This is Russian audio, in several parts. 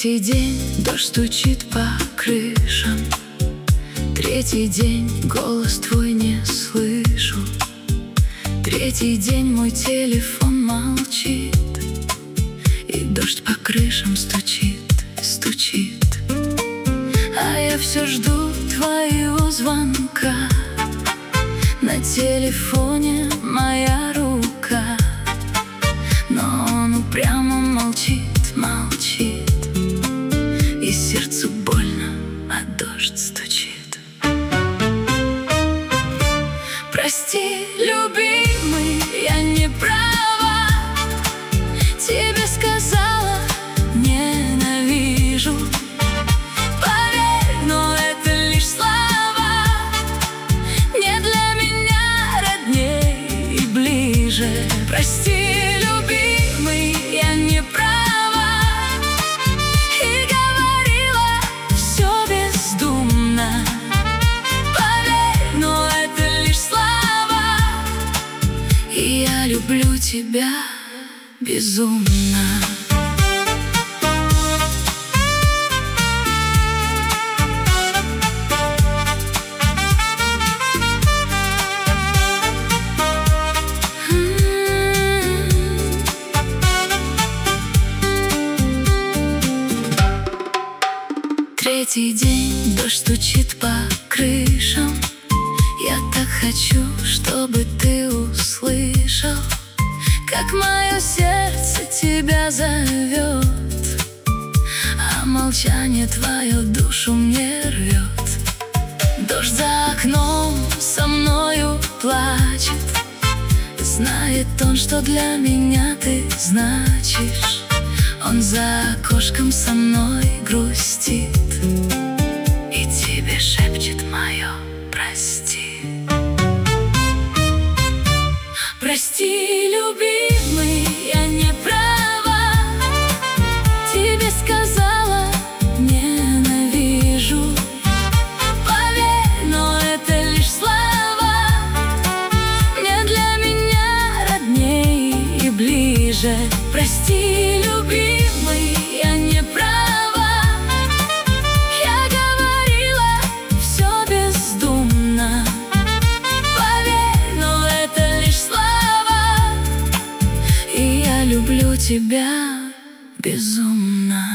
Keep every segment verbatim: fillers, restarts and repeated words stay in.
Третий день дождь стучит по крышам. Третий день голос твой не слышу. Третий день мой телефон молчит, и дождь по крышам стучит, стучит. А я все жду твоего звонка. На телефоне моя рука, но он упрямо молчит, молчит. И сердцу больно, а дождь стучит. Прости, любимый, я не права. Тебе сказала, ненавижу. Поверь, но это лишь слова. Не для меня родней и ближе. Прости, любимый, я не права. И говорила все бездумно. Поверь, но это лишь слова. И я люблю тебя безумно. Третий день дождь стучит по крышам. Я так хочу, чтобы ты услышал, как мое сердце тебя зовет, а молчание твое душу мне рвет. Дождь за окном со мною плачет. Знает он, что для меня ты значишь. Он за окошком со мной грустит и тебе шепчет мое прости. Прости, любимый, я не права. Тебе сказала, ненавижу. Поверь, но это лишь слова. Не для меня родней и ближе. Прости, любимый, я не права. Я говорила все бездумно. Поверь, но это лишь слова. И я люблю тебя безумно.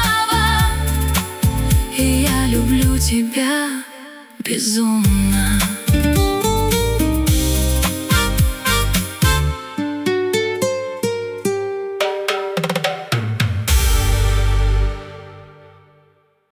Люблю тебя безумно.